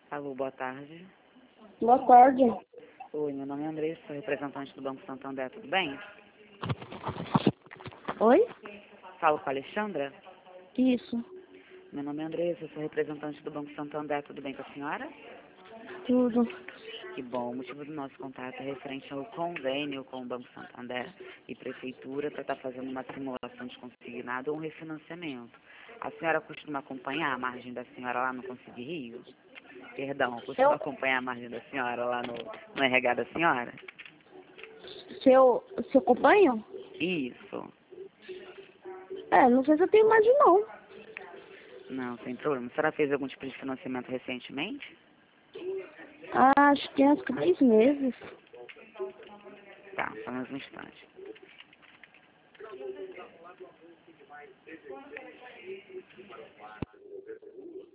Alô, boa tarde. Boa tarde. Oi, meu nome é Andressa, sou representante do Banco Santander, tudo bem? Oi? Falo com a Alexandra? Isso. Meu nome é Andressa, sou representante do Banco Santander, tudo bem com a senhora? Tudo. Que bom, o motivo do nosso contato é referente ao convênio com o Banco Santander e Prefeitura para estar fazendo uma simulação de consignado ou um refinanciamento. A senhora costuma acompanhar a margem da senhora lá no Conselho Rio? Perdão, costuma acompanhar a margem da senhora lá no RH da senhora? Seu companheiro? Isso. Não sei se eu tenho imagem não. Não, sem problema. A senhora fez algum tipo de financiamento recentemente? Acho que tem uns 3 meses. Tá, só mais um instante.